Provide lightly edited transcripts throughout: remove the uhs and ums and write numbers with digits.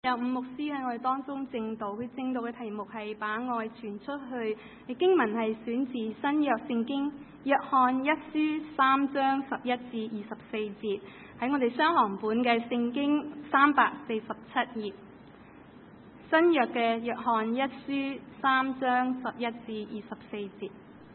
有伍牧師喺我哋當中證道，佢證道嘅題目係把愛傳出去。經文係選自新約聖經約翰一書3章11至24節，喺我哋雙行本嘅聖經347頁。新約嘅約翰一書3章11至24節，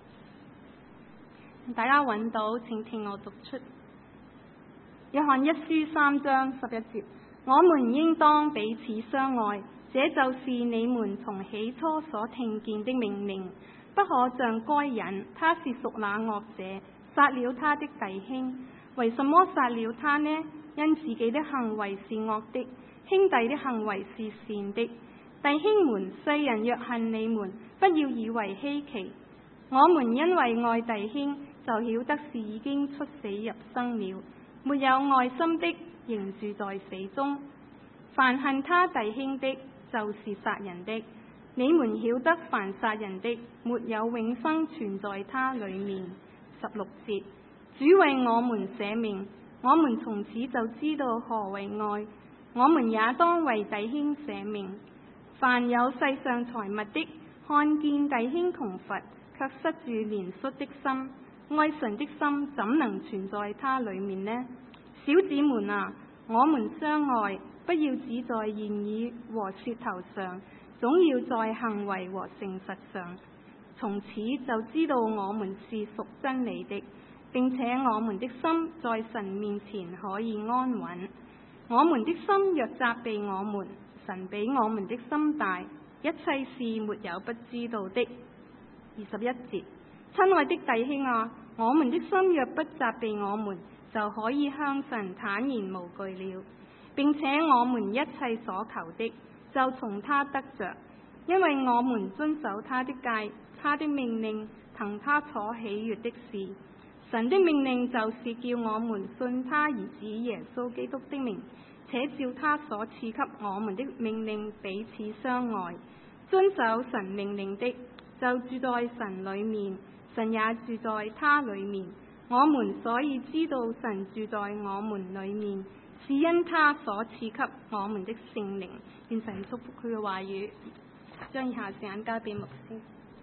大家揾到請聽我讀出。約翰一書3章11節，我們應當彼此相愛，這就是你們從起初所聽見的命令。不可像該人，他是屬那惡者，殺了他的弟兄。為什麼殺了他呢？因自己的行為是惡的，兄弟的行為是善的。弟兄們，世人若恨你們，不要以為稀奇。我們因為愛弟兄，就曉得是已經出死入生了。沒有愛心的，仍住在死中。凡恨他弟兄的，就是殺人的。你們曉得，凡殺人的，沒有永生存在他裏面。16節，主為我們捨命，我們從此就知道何為愛。我們也當為弟兄捨命。凡有世上財物的，看見弟兄窮乏，卻失住憐恤的心，愛神的心怎能存在他裏面呢？小子們啊，我們相愛，不要只在言語和舌頭上，總要在行為和誠實上。從此就知道我們是屬真理的，並且我們的心在神面前可以安穩。我們的心若責備我們，神比我們的心大，一切事沒有不知道的。21節，親愛的弟兄啊，我們的心若不責備我們，就可以向神坦然無懼了，並且我們一切所求的，就從他得着，因為我們遵守他的誡，他的命令，行他所喜悅的事。神的命令就是叫我們信他兒子耶穌基督的名，且照他所賜給我們的命令彼此相愛。遵守神命令的，就住在神裏面，神也住在他裏面。我們所以知道神住在我們裏面，是因他所賜給我們的聖靈。願神祝福佢嘅話語，將以下時間交俾牧師。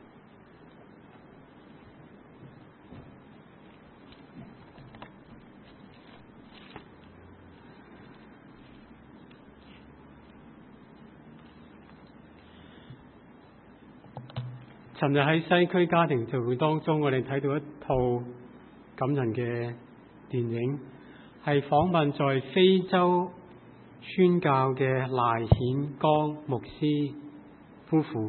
尋日喺西區家庭聚會當中，我哋睇到一套感人嘅電影，係訪問在非洲宣教嘅賴顯光牧師夫婦。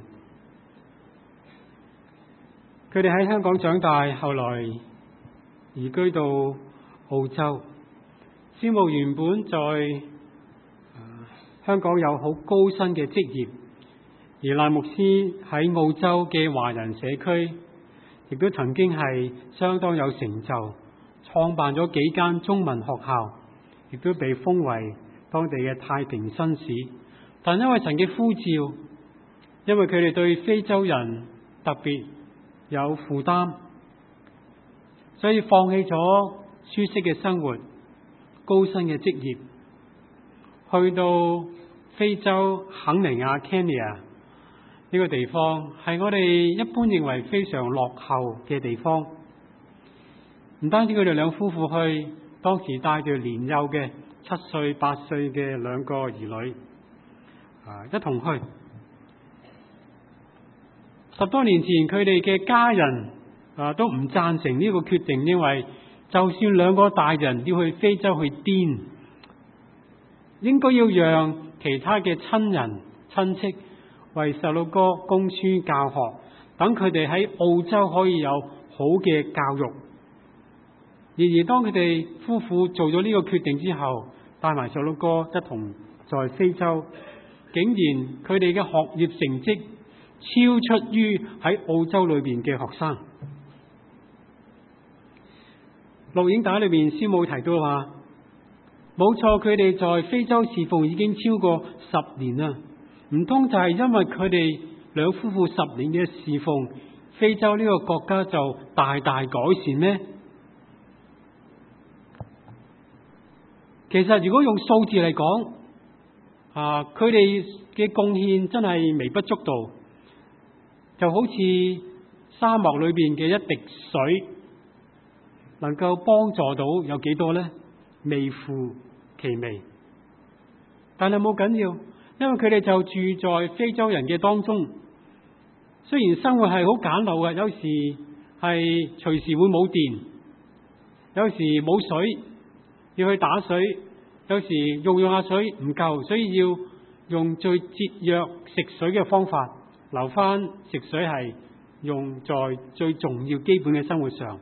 佢哋喺香港長大，後來移居到澳洲。師母原本在香港有好高薪嘅職業，而賴牧師喺澳洲嘅華人社區亦都曾經係相當有成就，創辦咗幾間中文學校，亦都被封為當地嘅太平紳士。但因為神嘅呼召，因為佢哋對非洲人特別有負擔，所以放棄咗舒適嘅生活、高薪嘅職業，去到非洲肯尼亞 Kenya 呢個地方，係我哋一般認為非常落後嘅地方。唔單止佢哋兩夫婦去，當時帶住年幼嘅7歲、8歲嘅兩個兒女，一同去。10多年前，佢哋嘅家人都唔贊成呢個決定，因為就算兩個大人要去非洲去癲，應該要讓其他嘅親人親戚為細路哥供書教學，等佢哋喺澳洲可以有好嘅教育。然而當佢哋夫婦做咗呢個決定之後，帶埋細路哥一同在非洲，竟然佢哋嘅學業成績超出於喺澳洲裏邊嘅學生。錄影帶裏邊師母提到話，冇錯，佢哋在非洲侍奉已經超過10年啦。唔通就係因為佢哋兩夫婦10年嘅侍奉，非洲呢個國家就大大改善咩？其實如果用數字嚟講， 佢哋嘅貢獻真係微不足道，就好似沙漠裏邊嘅一滴水，能夠幫助到有幾多呢？微乎其微。但係冇緊要，因為佢哋就住在非洲人嘅當中。雖然生活係好簡陋嘅，有時係隨時會冇電，有時冇水要去打水，有時用下水唔夠，所以要用最節約食水嘅方法，留翻食水係用在最重要基本嘅生活上。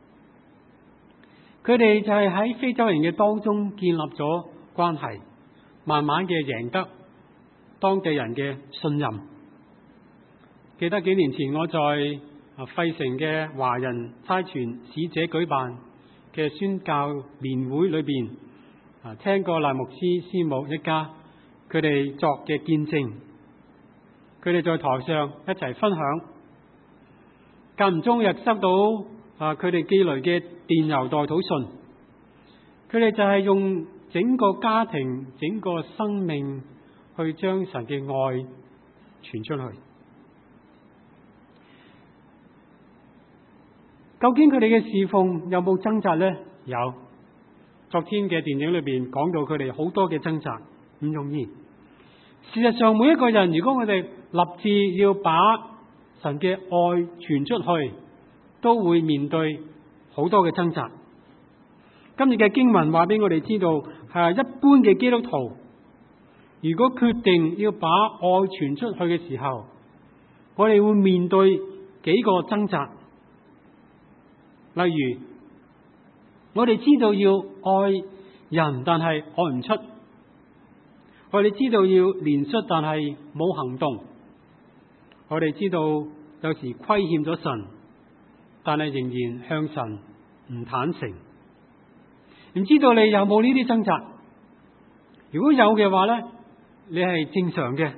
佢哋就係喺非洲人嘅當中建立咗關係，慢慢嘅贏得當地人嘅信任。記得幾年前我在費城嘅華人差傳使者舉辦嘅宣教年會裏邊，聽過賴牧師師母一家佢哋作嘅見證。佢哋在台上一齊分享，間唔中亦收到佢哋寄來嘅電郵代禱信。佢哋就係用整個家庭、整個生命去將神嘅愛傳出去。究竟佢哋嘅侍奉有冇掙扎呢？有。昨天嘅電影裏邊講到佢哋好多嘅掙扎，唔容易。事實上，每一個人如果我哋立志要把神嘅愛傳出去，都會面對好多嘅掙扎。今日嘅經文話俾我哋知道，係一般嘅基督徒，如果決定要把愛傳出去嘅時候，我哋會面對幾個掙扎。例如，我哋知道要愛人，但係愛唔出；我哋知道要憐恤，但係冇行動；我哋知道有時虧欠咗神，但係仍然向神唔坦誠。唔知道你有冇呢啲掙扎？如果有嘅話呢，你係正常嘅。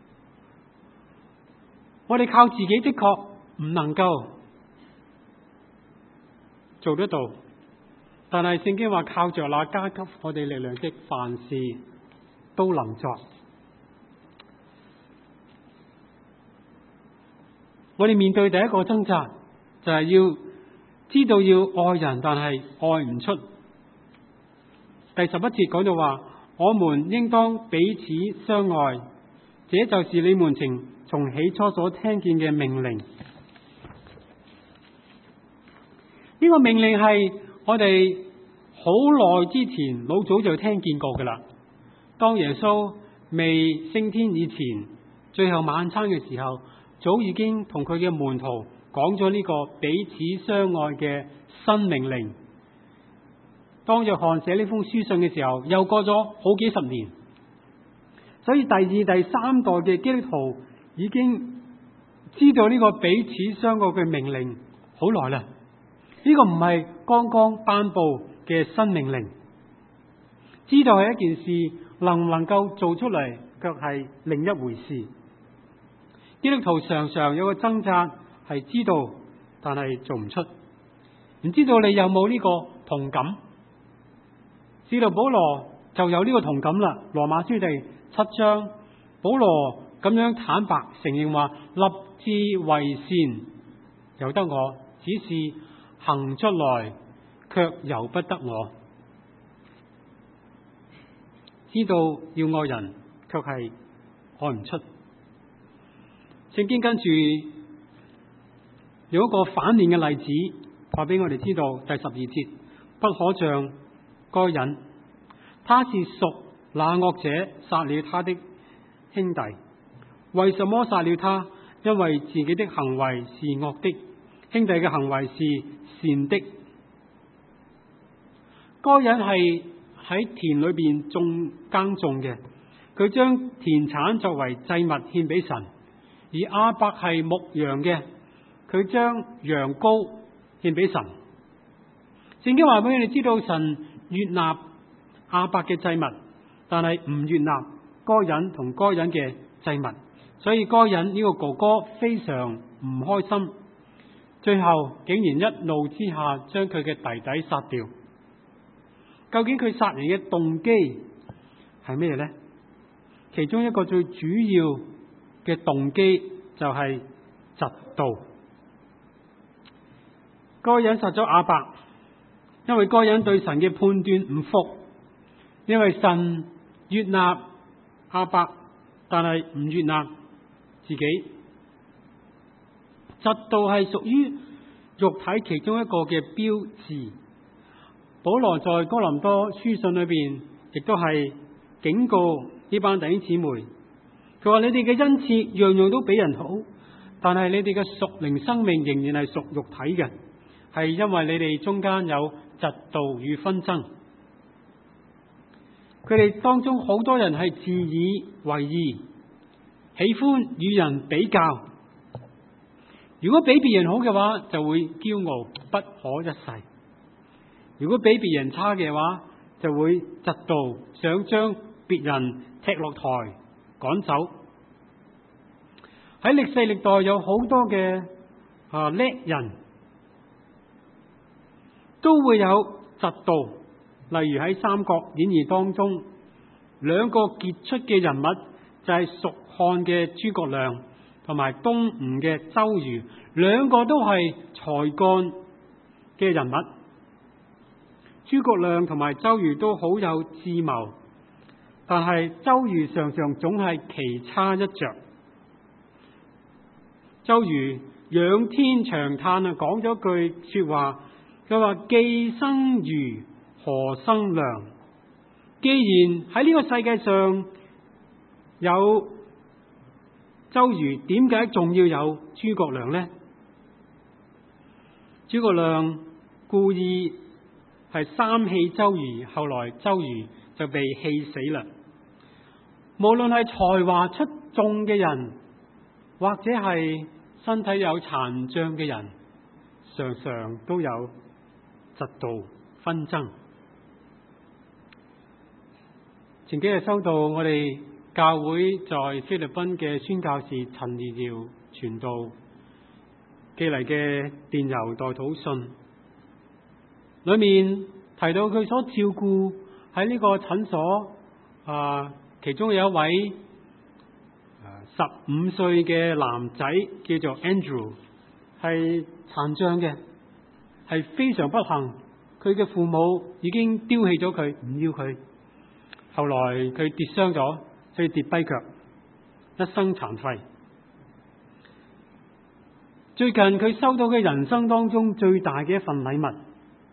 我哋靠自己的確唔能夠做得到，但係聖經話靠着那加給我哋力量的，凡事都能作。我哋面對第一個掙扎就係要知道要愛人，但係愛唔出。第11節講到話，我們應當彼此相愛，這就是你們從起初所聽見嘅命令。呢個命令係我哋好耐之前老早就聽見過噶啦。當耶穌未升天以前，最後晚餐嘅時候，早已經同佢嘅門徒講咗呢個彼此相愛嘅新命令。當約翰寫呢封書信嘅時候，又過咗好幾十年，所以第二、第三代嘅基督徒已經知道呢個彼此相愛嘅命令好耐啦。呢個唔係剛剛頒布嘅新命令，知道係一件事，能唔能夠做出嚟，卻係另一回事。基督徒常常有個掙扎，係知道，但係做唔出。唔知道你有冇呢個同感？使徒保羅就有呢個同感啦。羅馬書第7章，保羅咁樣坦白承認話：立志為善，由得我，只是行出來，卻由不得我。知道要愛人，卻係愛唔出。聖經跟住有一個反面嘅例子，話俾我哋知道。第12節，不可像該人，他是屬那惡者，殺了他的兄弟。為什麼殺了他？因為自己的行為是惡的，兄弟嘅行為是善的。該人係喺田裏邊耕種嘅，佢將田產作為祭物獻俾神；而亞伯係牧羊嘅，佢將羊羔獻俾神。聖經話俾你哋知道，神悅納亞伯嘅祭物，但係唔悅納該人同該人嘅祭物，所以該人呢個哥哥非常唔開心，最後竟然一怒之下將佢嘅弟弟殺掉。究竟佢殺人嘅動機係咩呢？ 其中一個最主要嘅動機就係嫉妒。該隱殺咗亞伯，因為該隱對神嘅判斷唔服，因為神悅納亞伯，但係唔悅納自己。嫉妒係屬於肉體其中一個嘅標誌。保羅在哥林多書信裏邊亦都係警告呢班弟兄姊妹，佢話你哋嘅恩賜樣樣都比人好，但係你哋嘅屬靈生命仍然係屬肉體嘅，係因為你哋中間有嫉妒與紛爭。佢哋當中好多人係自以為義，喜歡與人比較。如果比別人好嘅話，就會驕傲不可一世；如果比別人差嘅話，就會嫉妒，想將別人踢落台趕走。喺歷世歷代有好多嘅叻人都會有嫉妒，例如喺《三國演義》當中，兩個傑出嘅人物就係蜀漢嘅諸葛亮同埋東吳嘅周瑜，兩個都係才幹嘅人物。諸葛亮同埋周瑜都好有智謀，但係周瑜常常總係棋差一着。周瑜仰天長嘆啊，講咗句說話，佢話既生瑜，何生亮？既然喺呢個世界上有周瑜，點解仲要有諸葛亮呢？諸葛亮故意係三氣周瑜，後來周瑜就被氣死啦。無論係才華出眾嘅人，或者係身體有殘障嘅人，常常都有嫉妒紛爭。前幾日收到我哋教會在菲律賓嘅宣教士陳怡瑤傳道寄嚟嘅電郵代禱信，裏面提到佢所照顧喺呢個診所其中有一位15歲嘅男仔叫做 Andrew， 係殘障嘅，係非常不幸，佢嘅父母已經丟棄咗佢，唔要佢。後來佢跌傷咗，所以跌跛腳，一生殘廢。最近佢收到佢人生當中最大嘅一份禮物，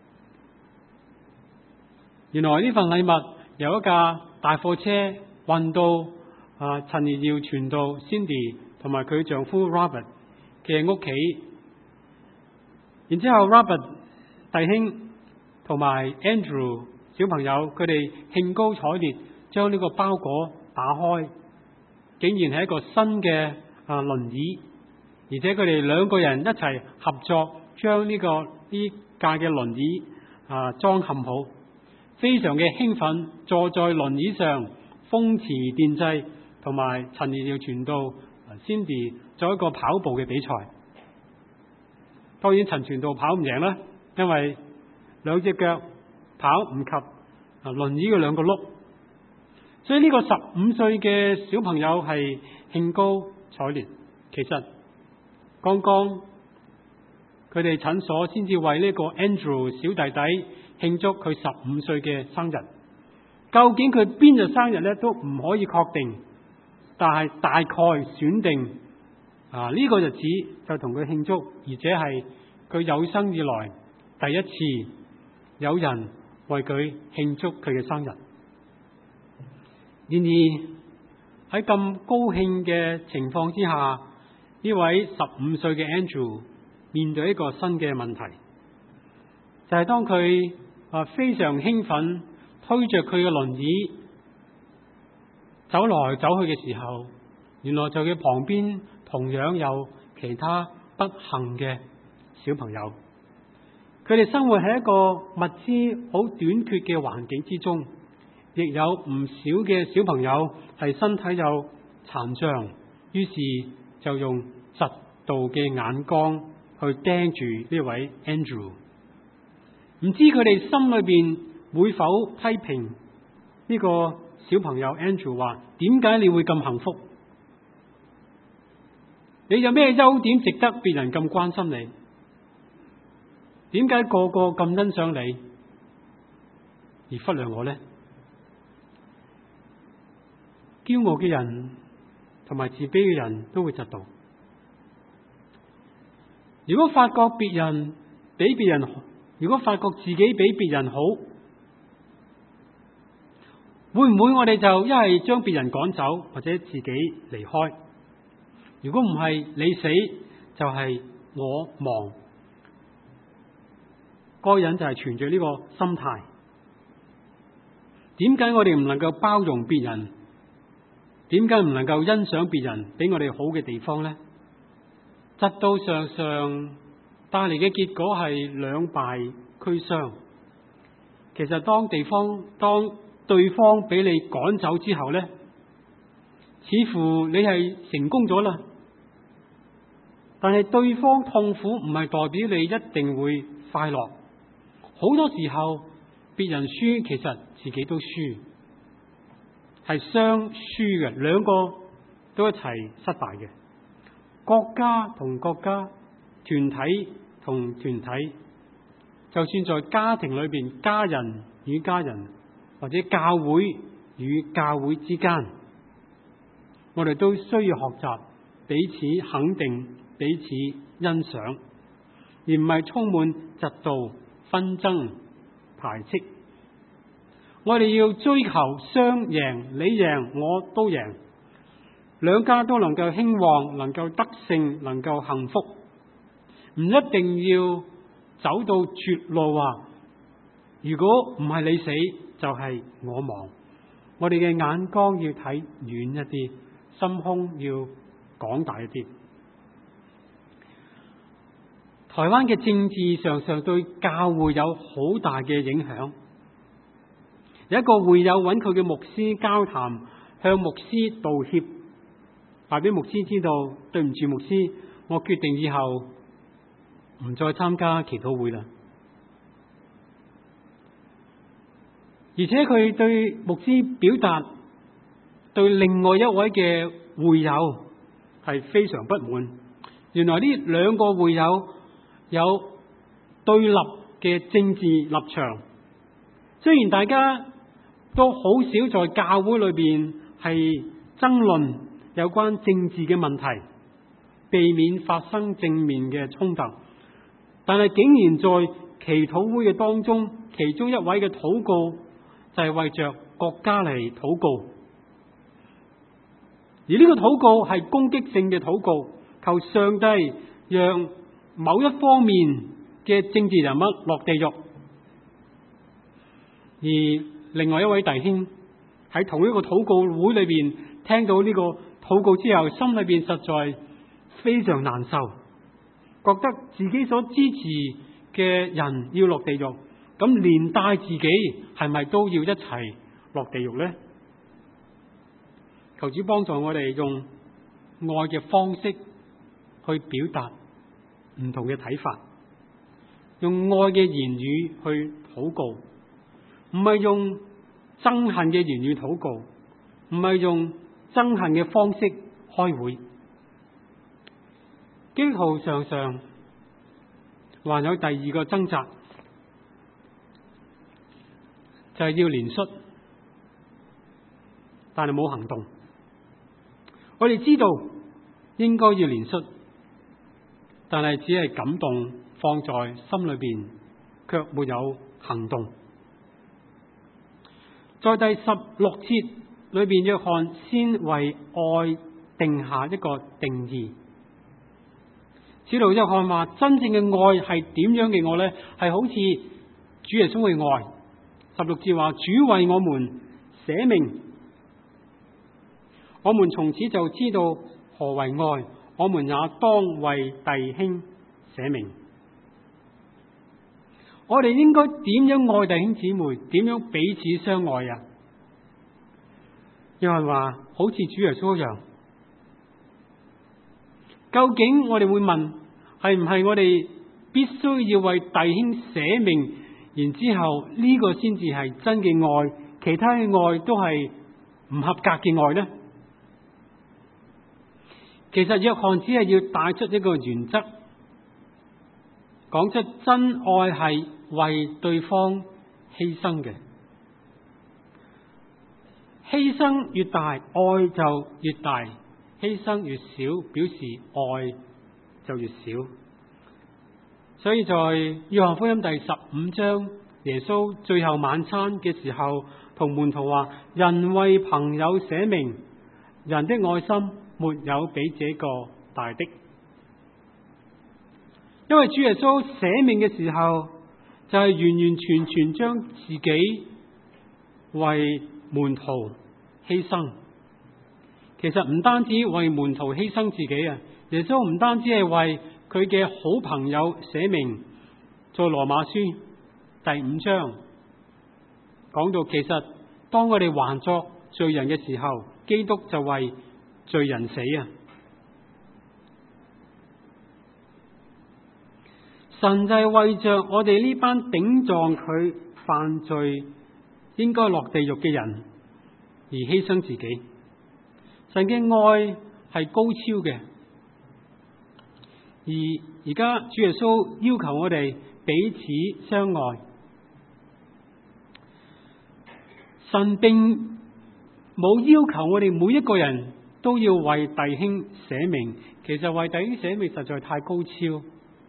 原來呢份禮物由一架大貨車運到陳怡瑤傳道 Cindy 同埋佢丈夫 Robert 嘅屋企，然之後 Robert 弟兄同埋 Andrew 小朋友，佢哋興高采烈將呢個包裹打開，竟然係一個新嘅輪椅，而且佢哋兩個人一齊合作將呢架嘅輪椅裝嵌好，非常嘅興奮，坐在輪椅上風馳電掣，同埋陳怡瑤傳道 Cindy 做一個跑步嘅比賽。當然陳傳道跑唔贏啦，因為兩隻腳跑唔及輪椅嘅兩個轆，所以呢個15歲嘅小朋友係興高采烈。其實剛剛佢哋診所先至為呢個 Andrew 小弟弟慶祝佢15歲嘅生日，究竟佢邊日生日咧都唔可以確定，但係大概選定呢個日子就同佢慶祝，而且係佢有生以來第一次有人為佢慶祝佢嘅生日。然而喺咁高興嘅情況之下，呢位15歲嘅 Andrew 面對一個新嘅問題，就係當佢非常興奮推着佢嘅輪椅走來走去嘅時候，原來就佢旁邊同樣有其他不幸嘅小朋友，佢哋生活喺一個物資好短缺嘅環境之中，亦有唔少嘅小朋友係身體有殘障，於是就用嫉妒嘅眼光去盯住呢位 Andrew。 唔知佢哋心裏邊會否批評呢個小朋友 Andrew 話：點解你會咁幸福？你有咩優點值得別人咁關心你？點解個個咁欣賞你，而忽略我呢？驕傲嘅人同埋自卑嘅人都會嫉妒。如果發覺自己比別人好，會唔會我哋就一係將別人趕走，或者自己離開？如果唔係你死，就係我亡。嗰個人就係存住呢個心態。點解我哋唔能夠包容別人？點解唔能夠欣賞別人俾我哋好嘅地方呢？嫉妒常常帶嚟嘅結果係兩敗俱傷。其實當對方俾你趕走之後呢，似乎你係成功咗啦。但係對方痛苦唔係代表你一定會快樂。好多時候別人輸，其實自己都輸，係雙輸嘅，兩個都一齊失敗嘅。國家同國家，團體同團體，就算在家庭裏邊，家人與家人，或者教會與教會之間，我哋都需要學習彼此肯定、彼此欣賞，而唔係充滿嫉妒、紛爭、排斥。我哋要追求雙贏，你贏我都贏，兩家都能夠興旺，能夠得勝，能夠幸福。唔一定要走到絕路話，如果唔係你死，就係我亡。我哋嘅眼光要睇遠一啲，心胸要廣大一啲。台灣嘅政治常常對教會有好大嘅影響。有一個會友揾佢嘅牧師交談，向牧師道歉，話俾牧師知道，對唔住牧師，我決定以後唔再參加祈禱會啦。而且佢對牧師表達對另外一位嘅會友係非常不滿。原來呢兩個會友有對立嘅政治立場，雖然大家都好少在教會裏邊係爭論有關政治嘅問題，避免發生正面嘅衝突，但係竟然在祈禱會嘅當中，其中一位嘅禱告就係為着國家嚟禱告，而呢個禱告係攻擊性嘅禱告，求上帝讓某一方面嘅政治人物落地獄。而另外一位弟兄喺同一個禱告會裏邊聽到呢個禱告之後，心裏邊實在非常難受，覺得自己所支持嘅人要落地獄，咁連帶自己係咪都要一齊落地獄呢？求主幫助我哋用愛嘅方式去表達唔同嘅睇法，用愛嘅言語去禱告，唔係用憎恨嘅言語禱告，唔係用憎恨嘅方式開會。基督徒常常還有第二個掙扎，就係要憐恤，但係冇行動。我哋知道應該要憐恤，但係只係感動放在心裏邊，卻沒有行動。在第16節裏邊，約翰先為愛定下一個定義。使徒約翰話，真正嘅愛係點樣嘅愛呢？係好似主耶穌嘅愛。16節話，主為我們捨命，我們從此就知道何為愛，我們也當為弟兄捨命。我哋應該點樣愛弟兄姊妹？點樣彼此相愛啊？約翰話，好似主耶穌一樣。究竟我哋會問，係唔係我哋必須要為弟兄捨命，然之後呢個先至係真嘅愛，其他嘅愛都係唔合格嘅愛呢？其實約翰只係要帶出一個原則，講出真愛係為對方犧牲嘅，犧牲越大，愛就越大；犧牲越少，表示愛就越少。所以在約翰福音第15章，耶穌最後晚餐嘅時候，同門徒話：人為朋友捨命，人的愛心沒有比這個大的。因為主耶穌捨命嘅時候，就係完完全全將自己為門徒犧牲。其實唔單止為門徒犧牲自己啊，耶穌唔單止係為佢嘅好朋友捨命。在羅馬書第5章講到，其實當我哋還作罪人嘅時候，基督就為罪人死啊！神就係為着我哋呢班頂撞佢犯罪應該落地獄嘅人而犧牲自己。神嘅愛係高超嘅，而家主耶穌要求我哋彼此相愛。神並冇要求我哋每一個人都要為弟兄捨命，其實為弟兄捨命實在太高超。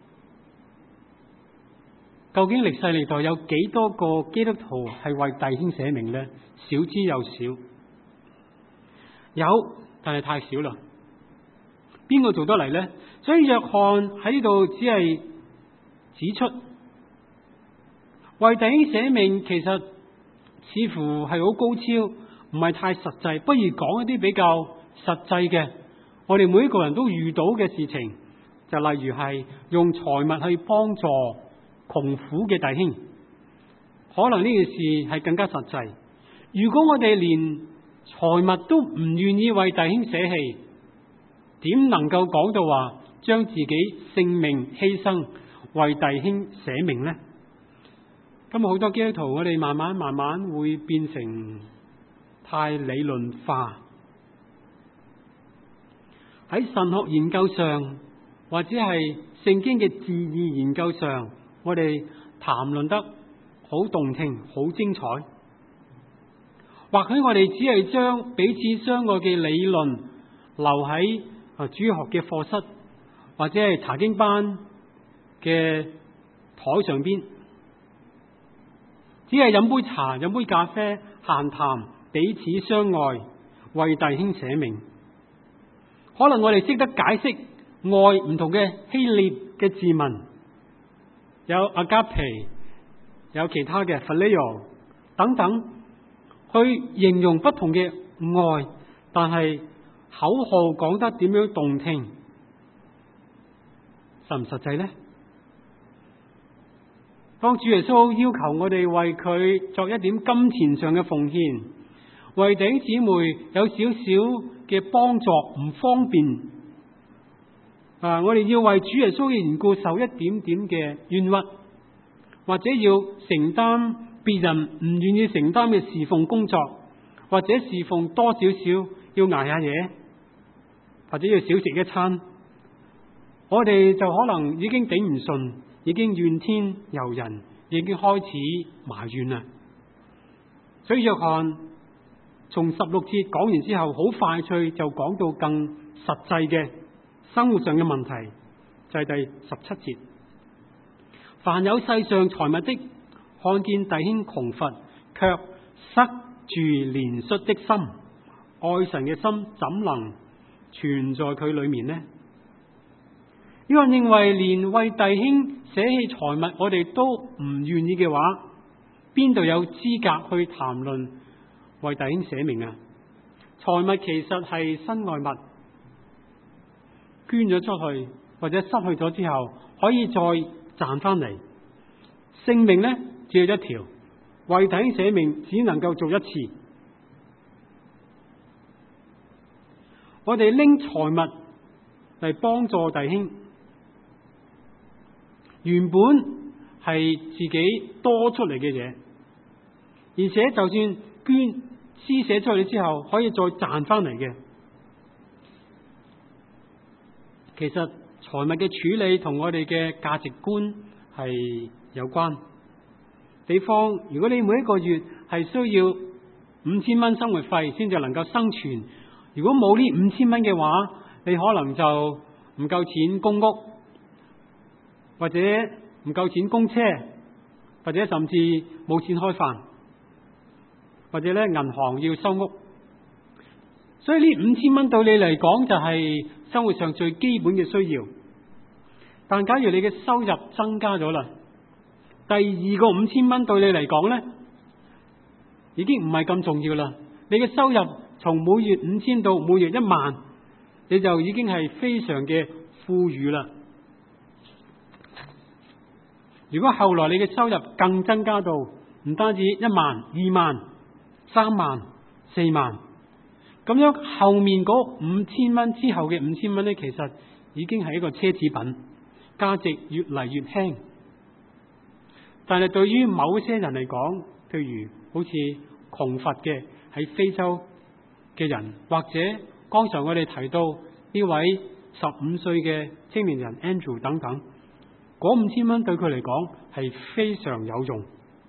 究竟歷世歷代有幾多個基督徒係為弟兄捨命呢？少之又少。有，但係太少啦。邊個做得嚟呢？所以約翰喺呢度只係指出，為弟兄捨命其實似乎係好高超，唔係太實際。不如講一啲比較實際嘅，我哋每一個人都遇到嘅事情，就例如係用財物去幫助窮苦嘅弟兄，可能呢件事係更加實際。如果我哋連財物都唔願意為弟兄捨棄，點能夠講到話將自己性命犧牲為弟兄捨命呢？今日好多基督徒，我哋慢慢會變成太理論化，喺神學研究上或者係聖經嘅字義研究上，我哋談論得好動聽、好精彩。或許我哋只係將彼此相愛嘅理論留喺主學嘅課室或者係查經班嘅台上邊，只係飲杯茶、飲杯咖啡，閒談彼此相愛，為弟兄捨命。可能我哋識得解釋愛唔同嘅希臘嘅字文，有 agape， 有其他嘅 phileo 等等，去形容不同嘅愛，但係口號講得點樣動聽，實唔實際呢？當主耶穌要求我哋為佢作一點金錢上嘅奉獻，為弟兄姊妹有少少嘅幫助唔方便，我哋要為主耶穌嘅緣故受一點點嘅冤屈，或者要承擔別人唔願意承擔嘅侍奉工作，或者侍奉多少少要捱下嘢，或者要少食一餐，我哋就可能已經頂唔順，已經怨天尤人，已經開始埋怨啦。所以約翰從16節講完之後，好快脆就講到更實際嘅生活上嘅問題，就係第17節。凡有世上財物的，看見弟兄窮乏，卻塞住憐恤的心，愛神嘅心怎能存在佢裏面呢？約翰認為，連為弟兄捨棄財物我哋都唔願意嘅話，邊度有資格去談論為弟兄捨命啊？財物其實係身外物，捐咗出去或者失去咗之後，可以再賺翻嚟。性命呢，只有一條，為弟兄捨命只能夠做一次。我哋拎財物嚟幫助弟兄，原本係自己多出嚟嘅嘢，而且就算捐施捨出去之後可以再賺翻嚟嘅。其實財物嘅處理同我哋嘅價值觀係有關。比方，如果你每一個月係需要5000蚊生活費先至能夠生存，如果冇呢5000蚊嘅話，你可能就唔夠錢供屋，或者唔夠錢供車，或者甚至冇錢開飯，或者咧銀行要收屋。所以呢5000蚊對你嚟講就係生活上最基本嘅需要。但假如你嘅收入增加咗啦，第二個5000蚊對你嚟講咧，已經唔係咁重要啦。你嘅收入從每月5000到每月1萬，你就已經係非常嘅富裕啦。如果後來你嘅收入更增加到唔單止1萬、2萬、3萬、4萬，咁樣後面嗰5000蚊之後嘅5000蚊咧，其實已經係一個奢侈品，價值越嚟越輕。但係對於某些人嚟講，譬如好似窮乏嘅喺非洲嘅人，或者剛才我哋提到呢位15歲嘅青年人 Andrew 等等，嗰5000蚊對佢嚟講係非常有用。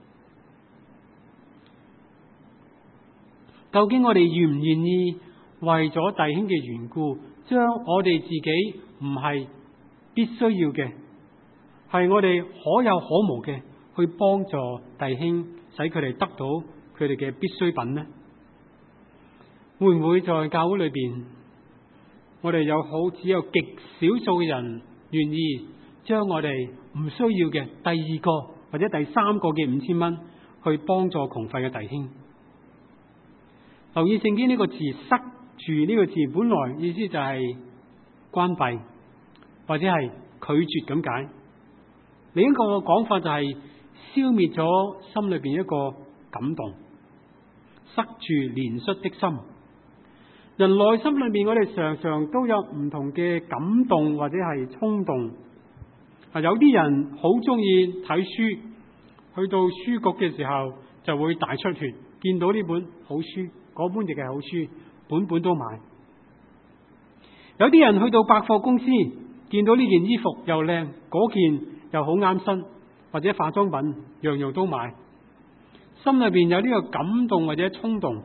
究竟我哋願唔願意為咗弟兄嘅緣故，將我哋自己唔係必須要嘅，係我哋可有可無嘅，去幫助弟兄，使佢哋得到佢哋嘅必需品呢？會唔會在教會裏邊，我哋只有極少數嘅人願意將我哋唔需要嘅第二個或者第三個嘅5000蚊去幫助窮乏嘅弟兄？留意聖經呢個字，塞住呢個字本來意思就係關閉或者係拒絕咁解。另一個講法就係消滅咗心裏邊一個感動，塞住憐恤的心。人內心裏面，我哋常常都有唔同嘅感動或者係衝動。有啲人好中意睇書，去到書局嘅時候就會大出血，見到呢本好書，嗰本亦係好書，本本都買。有啲人去到百貨公司，見到呢件衣服又靚，嗰件又好啱身，或者化妝品樣樣都買，心裏邊有呢個感動或者衝動。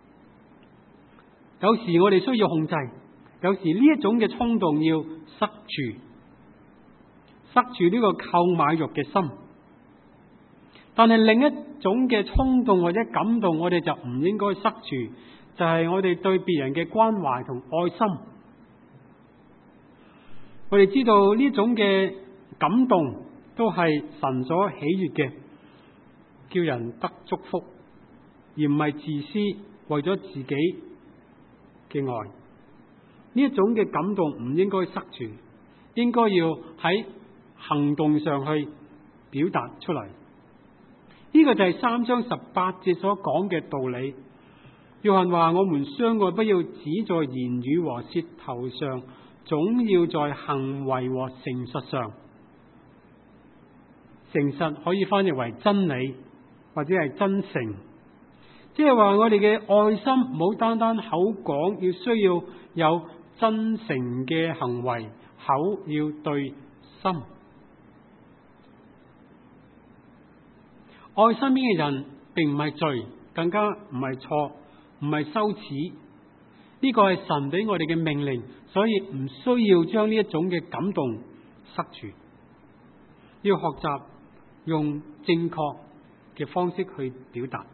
有時我哋需要控制，有時呢一種嘅衝動要塞住呢個購買欲嘅心。但係另一種嘅衝動或者感動，我哋就唔應該塞住，就係我哋對別人嘅關懷同愛心。我哋知道呢種嘅感動都係神所喜悅嘅，叫人得祝福，而唔係自私，為咗自己嘅愛。呢一種嘅感動唔應該塞住，應該要喺行動上去表達出嚟。呢個就係3章18節所講嘅道理。約翰話：我們相愛不要只在言語和舌頭上，總要在行為和誠實上。誠實可以翻譯為真理，或者係真誠。即係話我哋嘅愛心唔好單單口講，要需要有真誠嘅行為，口要對心。愛身邊嘅人並唔係罪，更加唔係錯，唔係羞恥。呢個係神俾我哋嘅命令，所以唔需要將呢一種嘅感動塞住。要學習用正確嘅方式去表達。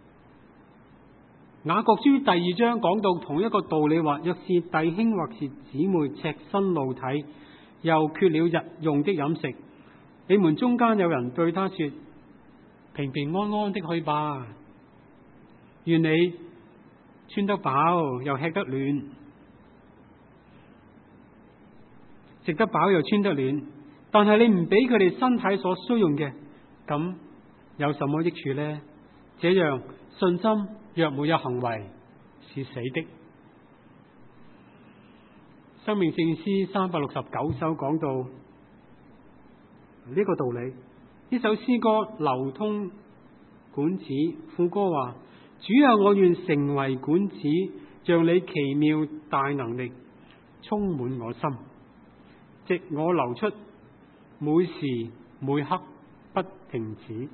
雅各書第2章講到同一個道理，話若是弟兄或是姊妹赤身露體，又缺了日用的飲食，你們中間有人對他說：平平安安的去吧，願你穿得飽又吃得暖，食得飽又穿得暖，但係你唔俾佢哋身體所需用嘅，咁有什麼益處呢？這樣信心若沒有行為，是死的。生命聖詩369首講到呢個道理。呢首詩歌流通管子，副歌話： 主啊，我願成為管子，讓你奇妙大能力充滿我心，藉我流出，每時每刻不停止。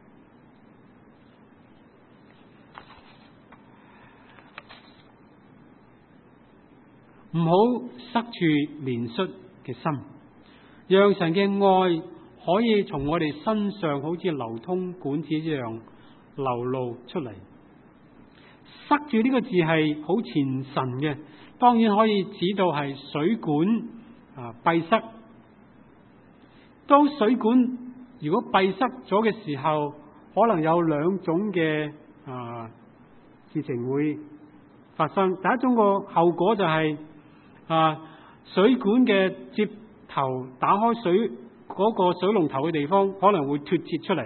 唔好塞住憐恤嘅心，讓神嘅愛可以從我哋身上好似流通管子一樣流露出嚟。塞住呢個字係好前神嘅，當然可以指到係水管閉塞。當水管如果閉塞咗嘅時候，可能有兩種嘅事情會發生。第一種個後果就係水管嘅接頭打開水嗰個水龍頭嘅地方可能會脫節出嚟，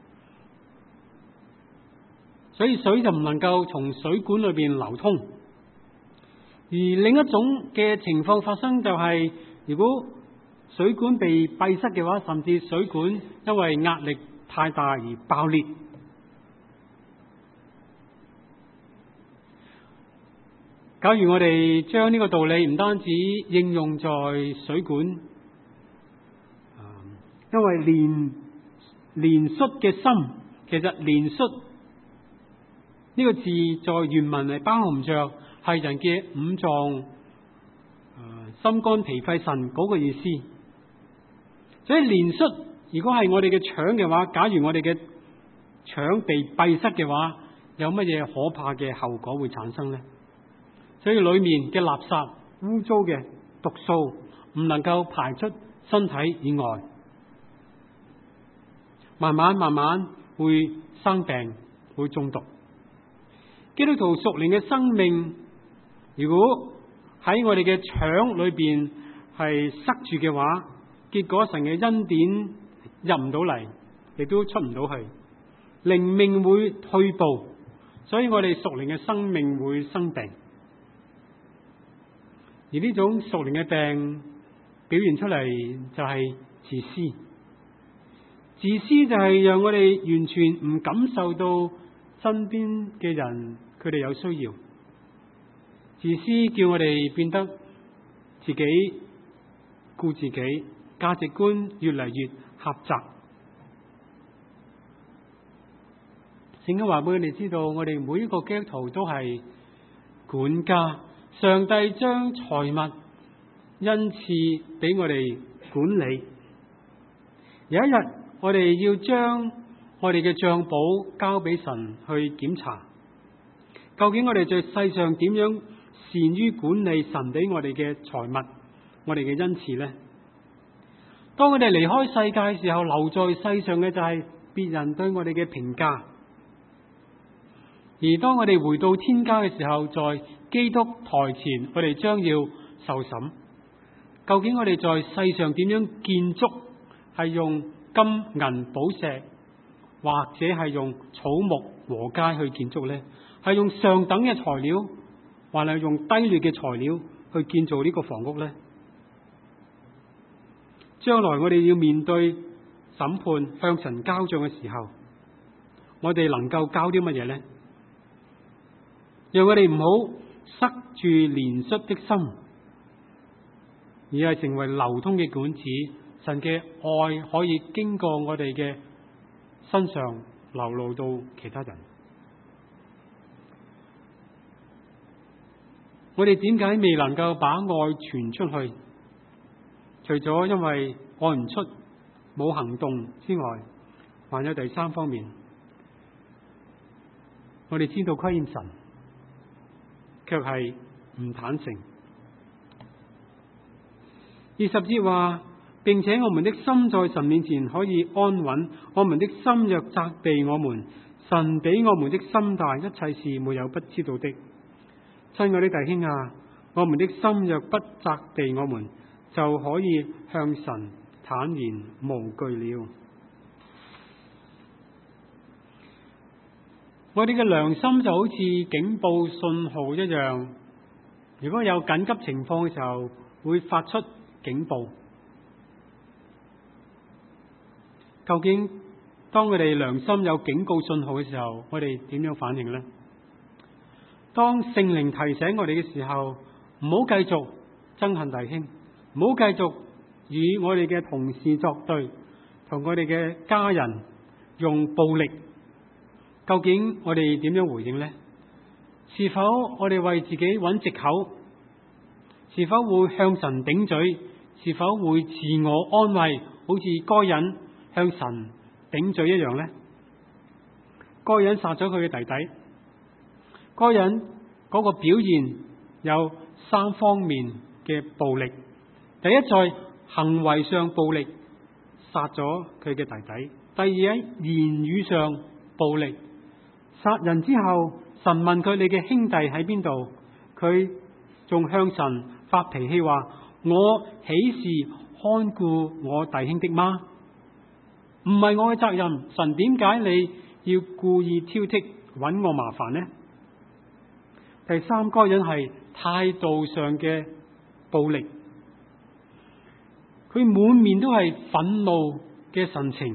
所以水就唔能夠從水管裏邊流通。而另一種嘅情況發生就係，如果水管被閉塞嘅話，甚至水管因為壓力太大而爆裂。假如我哋將呢個道理唔單止應用在水管，因為憐恤嘅心，其實憐恤呢個字在原文係包含着係人嘅五臟、心肝脾肺腎嗰個意思。所以憐恤如果係我哋嘅腸嘅話，假如我哋嘅腸被閉塞嘅話，有乜嘢可怕嘅後果會產生呢？所以裏面嘅垃圾、污糟嘅毒素唔能夠排出身體以外，慢慢會生病，會中毒。基督徒屬靈嘅生命，如果喺我哋嘅腸裏邊係塞住嘅話，結果神嘅恩典入唔到嚟，亦都出唔到去，靈命會退步，所以我哋屬靈嘅生命會生病。而呢種屬靈嘅病表現出嚟就係自私。自私就係讓我哋完全唔感受到身邊嘅人佢哋有需要。自私叫我哋變得自己顧自己，價值觀越嚟越狹窄。聖經話俾我哋知道，我哋每一個基督徒都係管家。上帝將財物恩賜俾我哋管理。有一日，我哋要將我哋嘅賬簿交俾神去檢查，究竟我哋在世上點樣善於管理神俾我哋嘅財物，我哋嘅恩賜呢？當我哋離開世界嘅時候，留在世上嘅就係別人對我哋嘅評價。而當我哋回到天家嘅時候，在基督台前，我哋將要受審。究竟我哋在世上點樣建築？係用金銀寶石，或者係用草木禾秸去建築呢？係用上等嘅材料，還係用低劣嘅材料去建造呢個房屋呢？將來我哋要面對審判，向神交賬嘅時候，我哋能夠交啲乜嘢呢？讓我哋唔好塞住憐恤的心，而係成為流通嘅管子。神嘅愛可以經過我哋嘅身上流露到其他人。我哋點解未能夠把愛傳出去？除咗因為愛唔出、冇行動之外，還有第三方面。我哋知道虧欠神，卻係唔坦誠。20節話，並且我們的心在神面前可以安穩，我們的心若責備我們，神比我們的心大，一切事沒有不知道的。親愛的弟兄啊，我們的心若不責備我們，就可以向神坦然無懼了。我哋嘅良心就好似警報信號一樣，如果有緊急情況嘅時候，會發出警報。究竟當我哋良心有警告信號嘅時候，我哋點樣反應呢？ 當聖靈提醒我哋嘅時候，唔好繼續憎恨弟兄，唔好繼續與我哋嘅同事作對，同我哋嘅家人用暴力。究竟我哋點樣回應呢？是否我哋為自己揾藉口？是否會向神頂嘴？是否會自我安慰，好似該隱向神頂嘴一樣呢？該隱殺咗佢嘅弟弟，該隱嗰個表現有三方面嘅暴力。第一，在行為上暴力，殺咗佢嘅弟弟；第二，喺言語上暴力，殺人之後，神問佢：你嘅兄弟喺邊度？佢仲向神發脾氣話：我豈是看顧我弟兄的嗎？唔係我嘅責任，神點解你要故意挑剔揾我麻煩呢？第三，該隱係態度上嘅暴力，佢滿面都係憤怒嘅神情，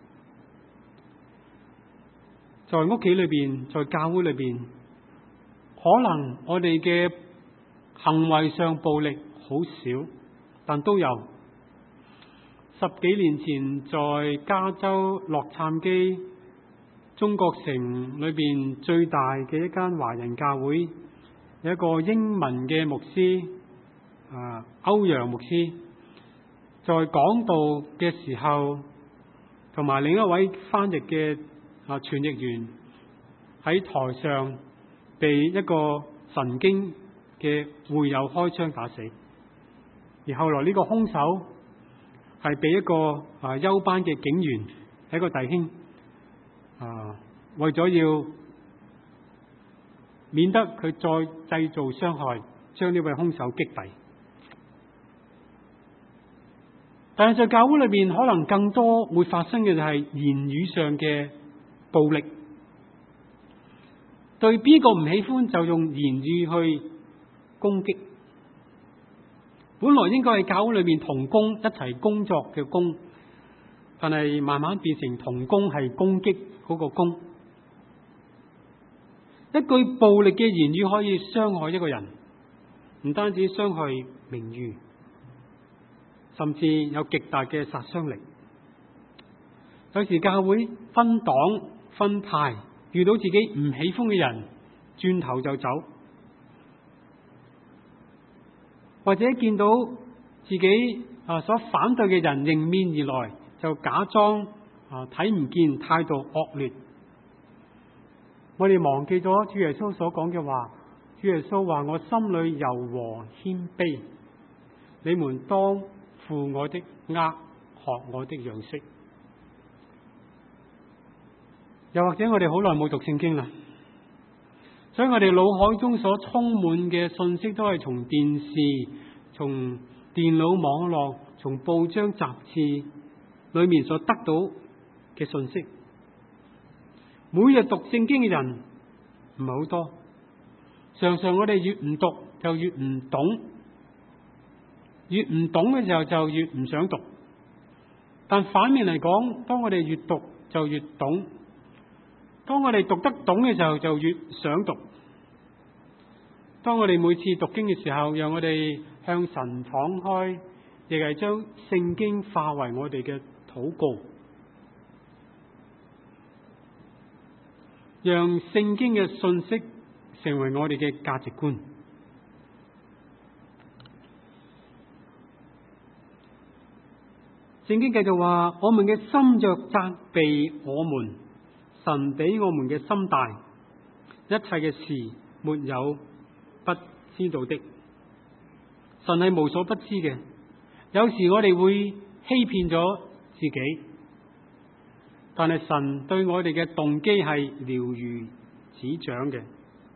在屋企裏邊，在教會裏邊，可能我哋嘅行為上暴力好少，但都有。10幾年前在加州洛杉磯中國城裏邊最大嘅一間華人教會，有一個英文嘅牧師，歐陽牧師，在講道嘅時候，同埋另一位翻譯嘅傳譯員喺台上被一個神經嘅會友開槍打死，而後來呢個兇手係被一個休班嘅警員，係一個弟兄，為咗要免得佢再製造傷害，將呢位兇手擊斃。但係在教會裏邊，可能更多會發生嘅就係言語上嘅暴力，對邊個唔喜歡就用言語去攻擊。本來應該係教會裏面同工一齊工作嘅工，但係慢慢變成同工係攻擊嗰個工。一句暴力嘅言語可以傷害一個人，唔單止傷害名譽，甚至有極大嘅殺傷力。有時教會分黨分派，遇到自己唔喜歡嘅人，轉頭就走。或者見到自己所反對嘅人迎面而來，就假裝睇唔見，態度惡劣。我哋忘記咗主耶穌所講嘅話。主耶穌話：我心裏柔和謙卑，你們當負我的軛，學我的樣式。又或者我哋好耐冇讀聖經啦，所以我哋腦海中所充滿嘅信息都係從電視、從電腦網絡、從報章雜誌裏面所得到嘅信息。每日讀聖經嘅人唔係好多，常常我哋越唔讀就越唔懂，越唔懂嘅時候就越唔想讀。但反面嚟講，當我哋越讀就越懂，當我哋讀得懂嘅時候就越想讀。當我哋每次讀經嘅時候，讓我哋向神敞開，亦係將聖經化為我哋嘅禱告，讓聖經嘅信息成為我哋嘅價值觀。聖經繼續話：我們嘅心若責備我們，神比我們嘅心大，一切嘅事沒有不知道的。神係無所不知嘅。有時我哋會欺騙咗自己，但係神對我哋嘅動機係了如指掌嘅。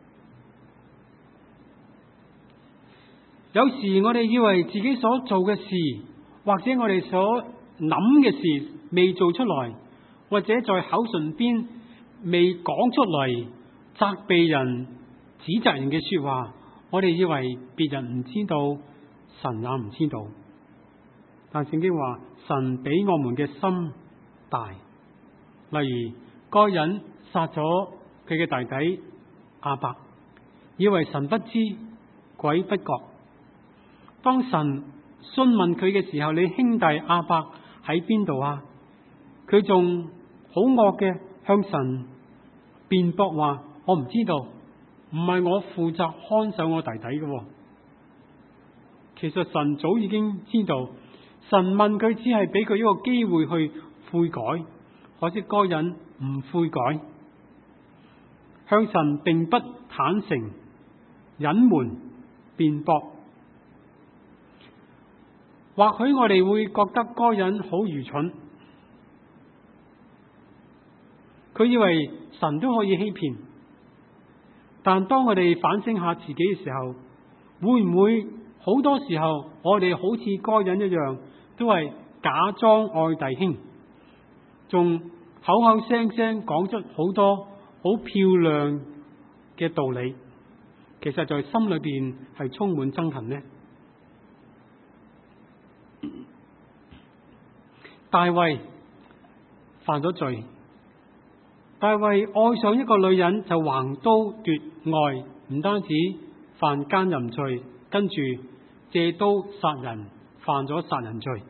有時我哋以為自己所做嘅事，或者我哋所諗嘅事未做出來，或者在口唇邊未講出嚟責備人、指責人嘅說話，我哋以為別人唔知道，神也唔知道。但聖經話，神比我們嘅心大。例如該隱殺咗佢嘅弟弟亞伯， 以為神不知鬼不覺。當神詢問佢嘅時候，你兄弟亞伯喺邊度啊？佢仲好惡嘅向神辯駁話：我唔知道，唔係我負責看守我弟弟嘅。其實神早已經知道，神問佢只係俾佢一個機會去悔改，可惜該人唔悔改，向神並不坦誠，隱瞞辯駁。或許我哋會覺得該人好愚蠢，佢以為神都可以欺騙。但當我哋反省下自己嘅時候，會唔會好多時候我哋好似該人一樣，都係假裝愛弟兄，仲口口聲聲講出好多好漂亮嘅道理，其實在心裏邊係充滿憎恨呢？大衛犯咗罪，大衛愛上一個女人就橫刀奪愛，唔單止犯奸淫罪，跟住借刀殺人，犯咗殺人罪。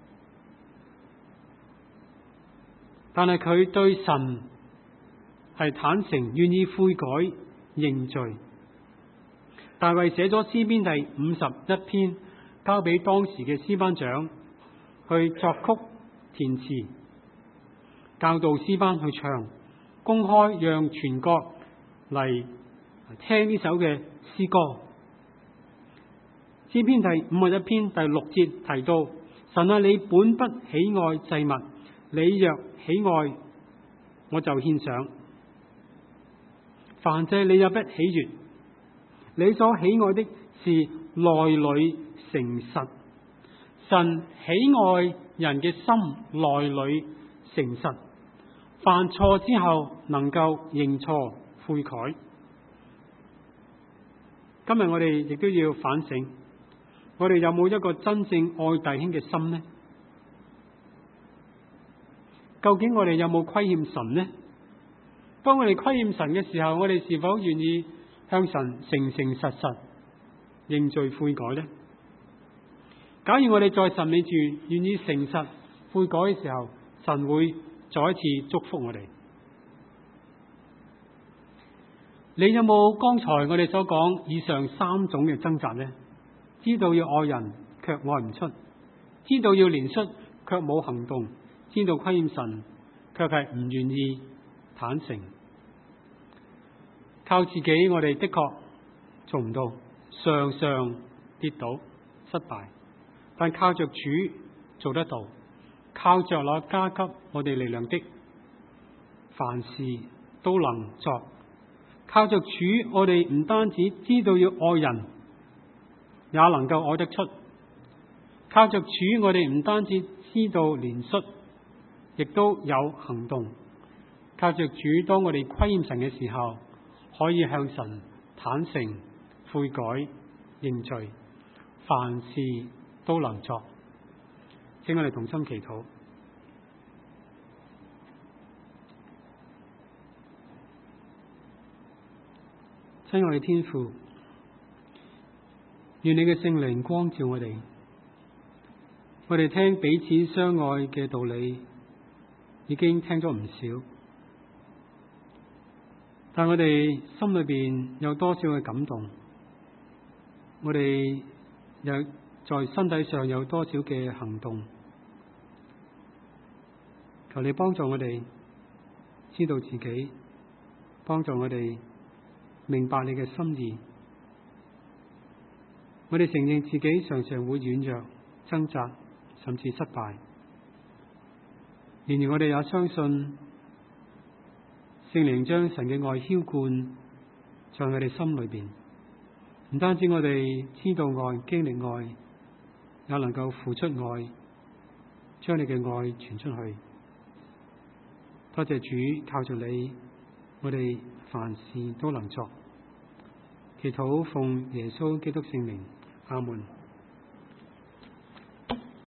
但係佢對神係坦誠，願意悔改認罪。大衛寫咗詩篇第51篇，交俾當時嘅詩班長去作曲填詞，教導詩班去唱，公開讓全國嚟聽呢首嘅詩歌。詩篇第51篇第6節提到：神啊，你本不喜愛祭物，你若喜愛，我就獻上。燔祭你也不喜悅，你所喜愛的是內裏誠實。神喜愛人嘅心內裏誠實，犯錯之後能夠認錯悔改。今日我哋亦都要反省，我哋有冇一個真正愛弟兄嘅心呢？究竟我哋有冇虧欠神呢？當我哋虧欠神嘅時候，我哋是否願意向神誠誠實實認罪悔改呢？假如我哋在神面前願意誠實悔改嘅時候，神會再一次祝福我哋。你有冇剛才我哋所講以上3種嘅掙扎呢？知道要愛人卻愛唔出，知道要憐恤卻冇行動，知道虧欠神卻係唔願意坦誠。靠自己我哋的確做唔到，常常跌倒失敗，但靠着主做得到。靠着那加給我哋力量的，凡事都能作。靠着主，我哋唔單止知道要愛人，也能夠愛得出。靠着主，我哋唔單止知道憐恤，亦都有行動。靠着主，當我哋虧欠神嘅時候，可以向神坦誠悔改認罪，凡事都能作。請我哋同心祈禱。親愛嘅天父，願你嘅聖靈光照我哋。我哋聽彼此相愛嘅道理已經聽咗唔少，但我哋心裏邊有多少嘅感動？我哋又在身體上有多少嘅行動？求你幫助我哋知道自己，幫助我哋明白你嘅心意。我哋承認自己常常會軟弱、掙扎，甚至失敗。然而我哋也相信聖靈將神嘅愛澆灌在我哋心裏邊。唔單止我哋知道愛、經歷愛，也能夠付出愛，將你嘅愛傳出去。多謝主，靠着你，我哋凡事都能作。祈禱奉耶穌基督聖名，阿門。